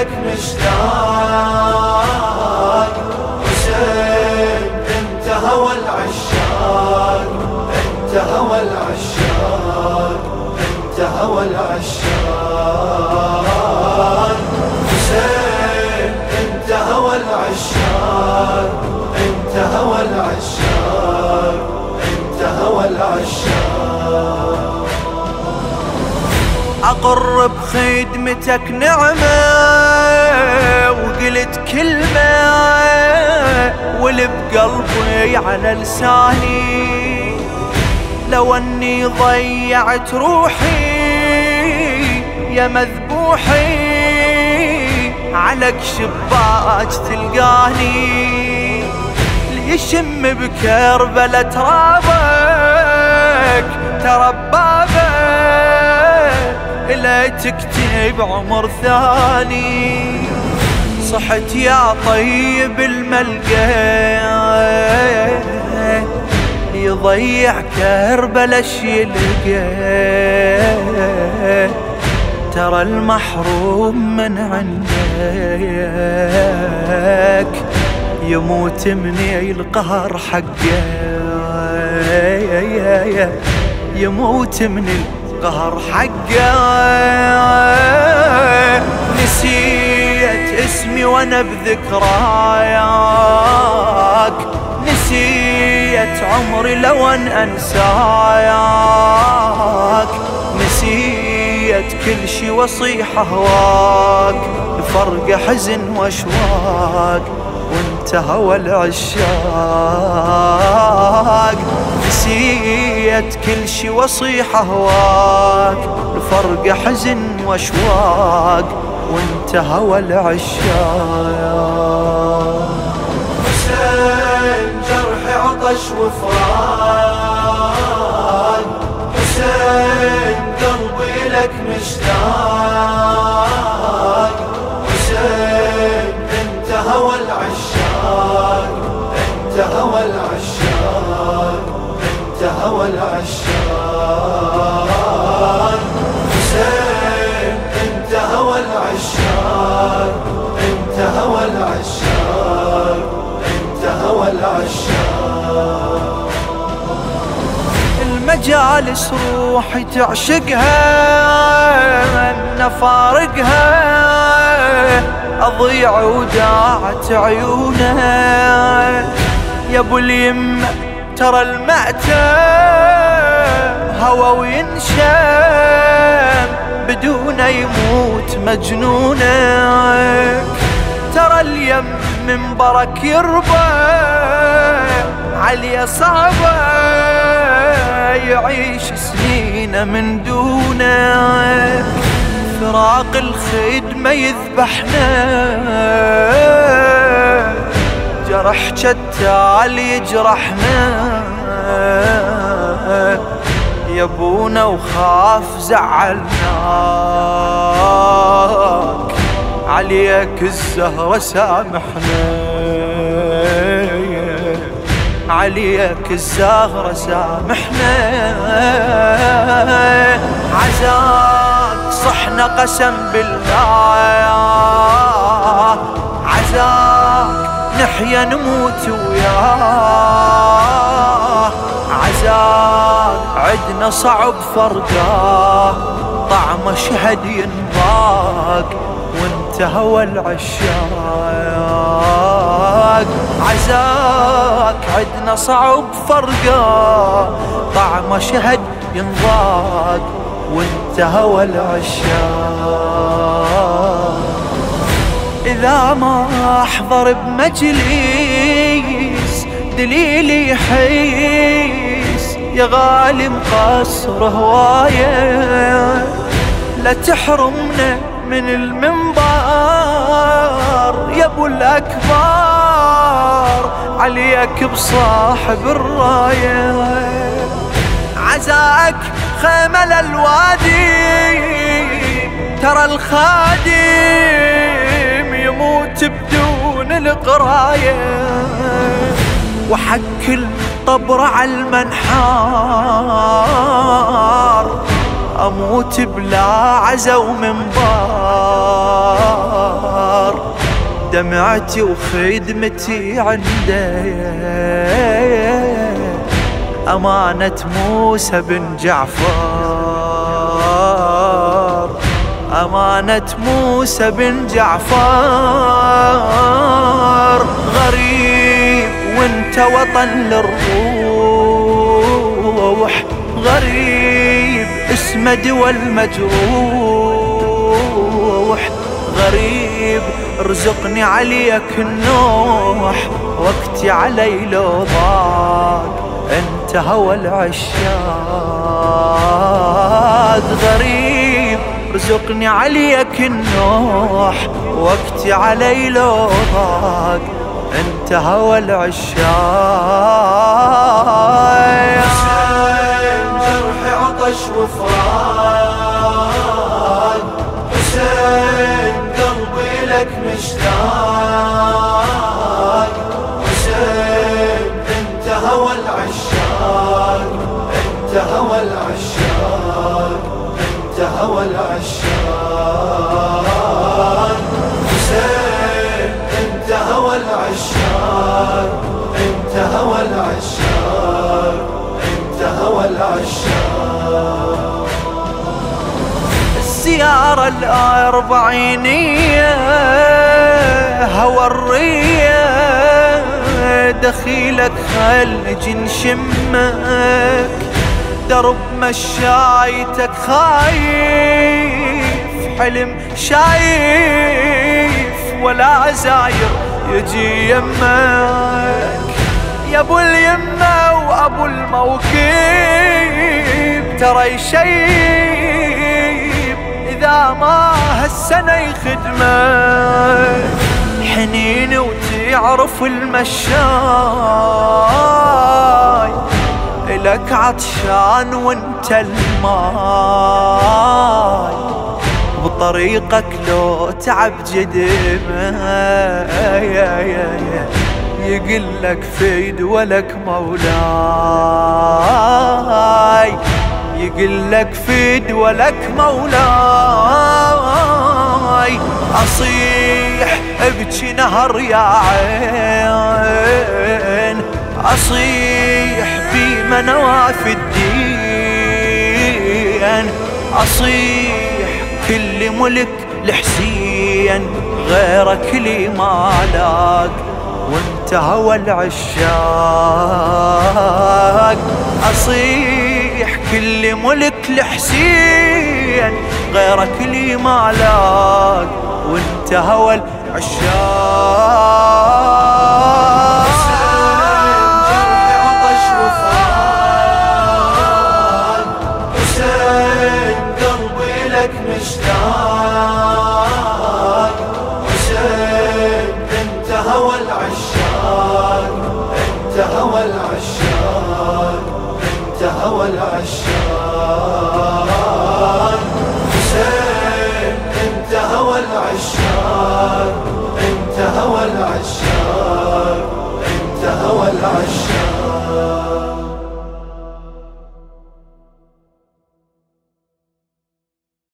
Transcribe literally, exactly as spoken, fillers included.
إلك مشتاق حسين انت هوى العشاق انت هوى العشاق انت هوى العشاق حسين انت هوى العشاق انت هوى العشاق انت هوى العشاق. أقر بخدمتك نعمة وقلت كلمة واللي بقلبي على لساني لو أني ضيعت روحي يا مذبوحي على شباك تلقاني ليشم بكربلة ترابك تربابك لا تكتب عمر ثاني صحت يا طيب الملقى يضيع كربلا شيلقى ترى المحروم من عندك يموت من القهر حقه يموت من القهر حقه. نسيت اسمي وانا بذكراياك نسيت عمري لو ان انساياك نسيت كل شي وصيح اهواك فرق حزن واشواق وانت هوى العشاق نسيت كل شي وصيح اهواك الفرق حزن واشواق وانت هوى العشاق. حسين جرحي عطش وفراق حسين قلبي لك مشتاق حسين انت هوى العشاق انت هوى العشاق انت هوى العشاق حسين انت هوى العشاق انت هوى العشاق انت هوى العشاق. المجالس روحي تعشقها من فارقها اضيع وداعت عيونها يا ابو اليمه ترى المأتم هوى وينشم بدون يموت مجنونك ترى اليم من برك يربى علي صعبة يعيش سنين من دونك فراق الخدمة يذبحنا جرح جتال يجرحنا يا ابونا وخاف زعلناك عليك الزهرة سامحنا عليك الزهرة سامحنا عزاك صحنا قسم بالله عزاك نحيا نموت وياه عزاك عدنا صعب فرقاه طعم شهد ينضاق وانت هوى العشاق عزاك عدنا صعب فرقاه طعم شهد ينضاق وانت هوى العشاق. إذا ما أحضر بمجلس دليلي يحيس يا غالي مقصر هواية لا تحرمنا من المنبر يا ابو الأكبر عليك بصاحب الراية عزاك خيمة للوادي ترى الخادم يموت بدون القراية وحك الطبر على المنحار أموت بلا عزا ومنبار دمعتي وخدمتي عنده. أمانة موسى بن جعفر، أمانة موسى بن جعفر. غريب وانت وطن للروح، غريب اسمه دول مجروح. غريب ارزقني عليك النوح، وقتي علي لو ضاق انت هوى العشاق. غريب ارزقني عليك النوح، وقتي علي لو ضاق انت هوى العشاق. جرحي عطش وفراق، حسين قلبي لك مشتاق. حسين انت هوى العشاق، انت هوى العشاق، انت هوى العشاق. حسين انت هوى العشاق، انت هوى العشاق، انت هوى العشاق. الزيارة الأربعينية هوى الرية، دخيلك خلج نشمك. درب مشايتك خايف، حلم شايف ولا زاير يجي يمك. يا ابو اليمة وابو الموكب ترى يشيب اذا ما هالسنة يخدمك. حنين وتعرف المشاي، إلك عطشان وانت الماي. بطريقك لو تعب جدمه يقلك فيد ولك مولاي، يقلك فيد ولك مولاي. أصيح ابكي نهر يا عين، أصيح بما نواف الدين. أصيح كل ملك لحسين غيرك لي ما لاق، وانت هوى العشاق. أصيح كل ملك لحسين غيرك لي ما لاق، وانت هوى العشاق. جرحي عطش وفراق، حسين قلبي لك مشتاق. حسين انت هوى العشاق، انت هوى العشاق، انت هوى العشاق. حسين انت هوى العشاق، انت هوى العشاق، انت هوى العشاق.